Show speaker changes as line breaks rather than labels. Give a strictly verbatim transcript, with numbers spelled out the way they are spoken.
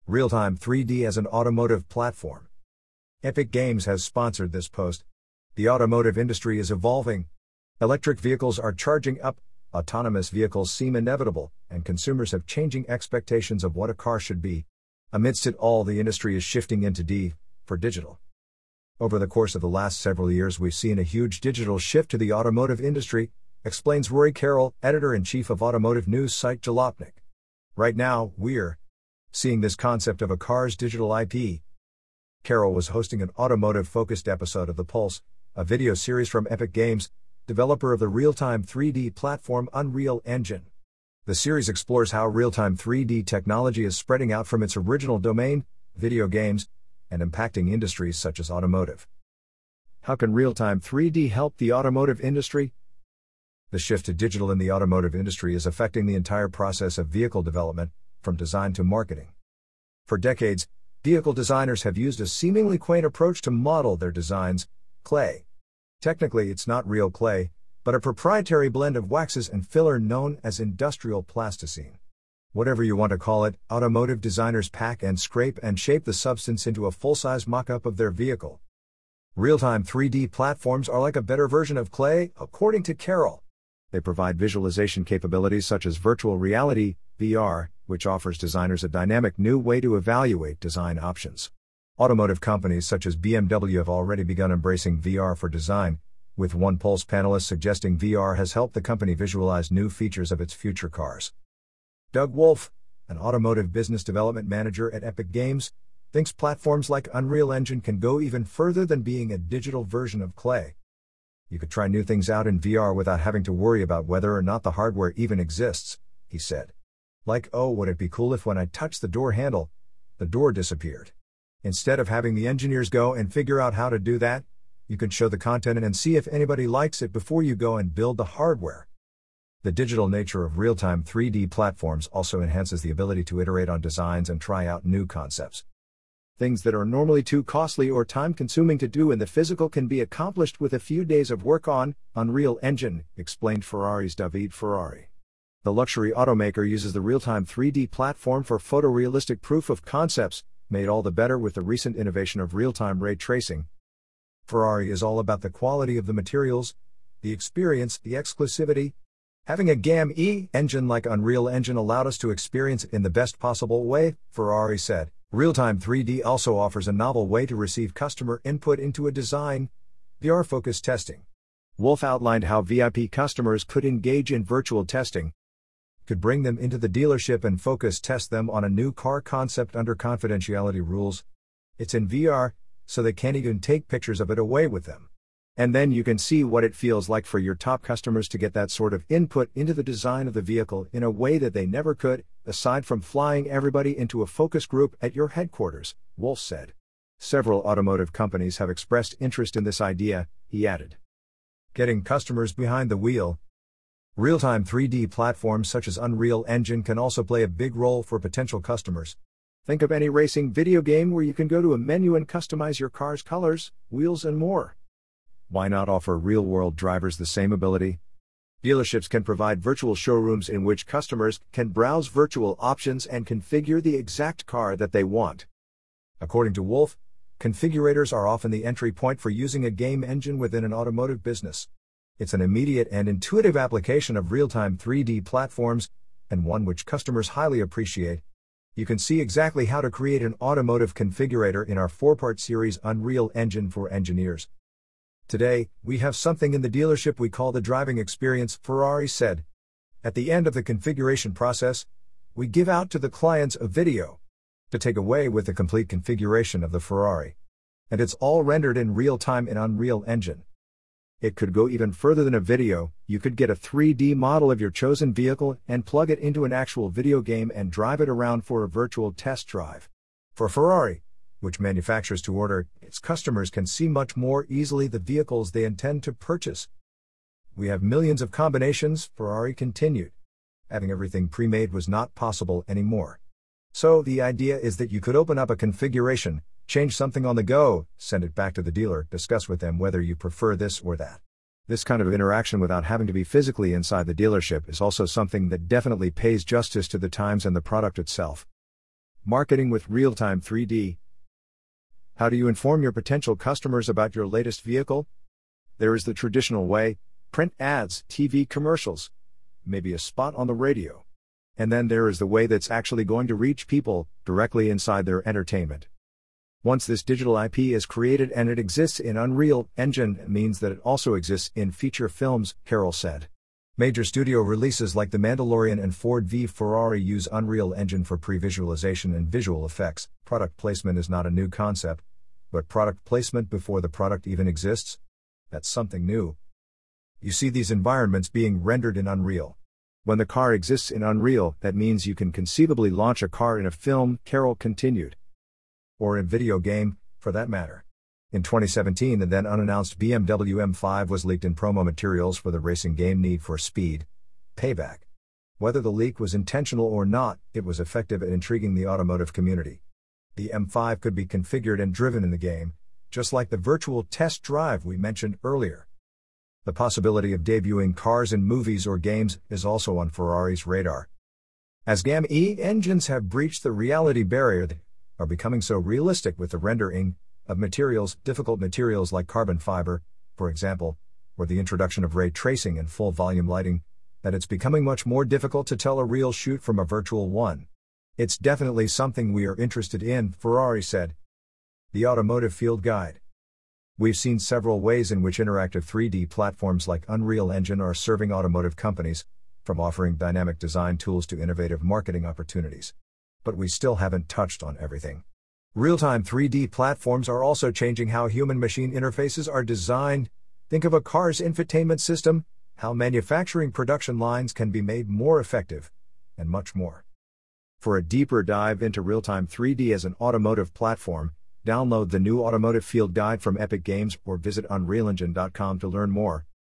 Real-time three D as an automotive platform. Epic Games has sponsored this post. The automotive industry is evolving. Electric vehicles are charging up, autonomous vehicles seem inevitable, and consumers have changing expectations of what a car should be. Amidst it all, the industry is shifting into D for digital. Over the course of the last several years, we've seen a huge digital shift to the automotive industry, explains Rory Carroll, editor-in-chief of automotive news site Jalopnik. Right now, we're seeing this concept of a car's digital I P. Carroll was hosting an automotive-focused episode of The Pulse, a video series from Epic Games, developer of the real-time three D platform Unreal Engine. The series explores how real-time three D technology is spreading out from its original domain, video games, and impacting industries such as automotive. How can real-time three D help the automotive industry? The shift to digital in the automotive industry is affecting the entire process of vehicle development, from design to marketing. For decades, vehicle designers have used a seemingly quaint approach to model their designs: clay. Technically, it's not real clay, but a proprietary blend of waxes and filler known as industrial plasticine. Whatever you want to call it, automotive designers pack and scrape and shape the substance into a full-size mock-up of their vehicle. Real-time three D platforms are like a better version of clay, according to Carroll. They provide visualization capabilities such as virtual reality, V R, which offers designers a dynamic new way to evaluate design options. Automotive companies such as B M W have already begun embracing V R for design, with one Pulse panelist suggesting V R has helped the company visualize new features of its future cars. Doug Wolf, an automotive business development manager at Epic Games, thinks platforms like Unreal Engine can go even further than being a digital version of clay. You could try new things out in V R without having to worry about whether or not the hardware even exists, he said. Like, oh, would it be cool if when I touched the door handle, the door disappeared? Instead of having the engineers go and figure out how to do that, you can show the content and see if anybody likes it before you go and build the hardware. The digital nature of real-time three D platforms also enhances the ability to iterate on designs and try out new concepts. Things that are normally too costly or time-consuming to do in the physical can be accomplished with a few days of work on Unreal Engine, explained Ferrari's David Ferrari. The luxury automaker uses the real-time three D platform for photorealistic proof of concepts, made all the better with the recent innovation of real-time ray tracing. Ferrari is all about the quality of the materials, the experience, the exclusivity. Having a G A M E engine like Unreal Engine allowed us to experience it in the best possible way, Ferrari said. Real-time three D also offers a novel way to receive customer input into a design: V R-focused testing. Wolf outlined how V I P customers could engage in virtual testing, could bring them into the dealership and focus test them on a new car concept under confidentiality rules. It's in V R, so they can't even take pictures of it away with them. And then you can see what it feels like for your top customers to get that sort of input into the design of the vehicle in a way that they never could, aside from flying everybody into a focus group at your headquarters, Wolf said. Several automotive companies have expressed interest in this idea, he added. Getting customers behind the wheel. Real-time three D platforms such as Unreal Engine can also play a big role for potential customers. Think of any racing video game where you can go to a menu and customize your car's colors, wheels, and more. Why not offer real-world drivers the same ability? Dealerships can provide virtual showrooms in which customers can browse virtual options and configure the exact car that they want. According to Wolf, configurators are often the entry point for using a game engine within an automotive business. It's an immediate and intuitive application of real-time three D platforms, and one which customers highly appreciate. You can see exactly how to create an automotive configurator in our four-part series Unreal Engine for Engineers. Today, we have something in the dealership we call the driving experience, Ferrari said. At the end of the configuration process, we give out to the clients a video to take away with the complete configuration of the Ferrari. And it's all rendered in real time in Unreal Engine. It could go even further than a video. You could get a three D model of your chosen vehicle and plug it into an actual video game and drive it around for a virtual test drive. For Ferrari, which manufactures to order, its customers can see much more easily the vehicles they intend to purchase. We have millions of combinations, Ferrari continued. Having everything pre-made was not possible anymore. So the idea is that you could open up a configuration, change something on the go, send it back to the dealer, discuss with them whether you prefer this or that. This kind of interaction without having to be physically inside the dealership is also something that definitely pays justice to the times and the product itself. Marketing with real-time three D. How do you inform your potential customers about your latest vehicle? There is the traditional way: print ads, T V commercials, maybe a spot on the radio. And then there is the way that's actually going to reach people directly inside their entertainment. Once this digital I P is created and it exists in Unreal Engine, it means that it also exists in feature films, Carroll said. Major studio releases like The Mandalorian and Ford v Ferrari use Unreal Engine for pre-visualization and visual effects. Product placement is not a new concept, but product placement before the product even exists? That's something new. You see these environments being rendered in Unreal. When the car exists in Unreal, that means you can conceivably launch a car in a film, Carroll continued. Or in video game, for that matter. In twenty seventeen, the then unannounced B M W M five was leaked in promo materials for the racing game Need for Speed Payback. Whether the leak was intentional or not, it was effective at intriguing the automotive community. The M five could be configured and driven in the game, just like the virtual test drive we mentioned earlier. The possibility of debuting cars in movies or games is also on Ferrari's radar. As G A M E engines have breached the reality barrier, they are becoming so realistic with the rendering of materials, difficult materials like carbon fiber, for example, or the introduction of ray tracing and full volume lighting, that it's becoming much more difficult to tell a real shoot from a virtual one. It's definitely something we are interested in, Ferrari said. The Automotive Field Guide. We've seen several ways in which interactive three D platforms like Unreal Engine are serving automotive companies, from offering dynamic design tools to innovative marketing opportunities. But we still haven't touched on everything. Real-time three D platforms are also changing how human-machine interfaces are designed. Think of a car's infotainment system, how manufacturing production lines can be made more effective, and much more. For a deeper dive into real-time three D as an automotive platform, download the new Automotive Field Guide from Epic Games or visit unreal engine dot com to learn more.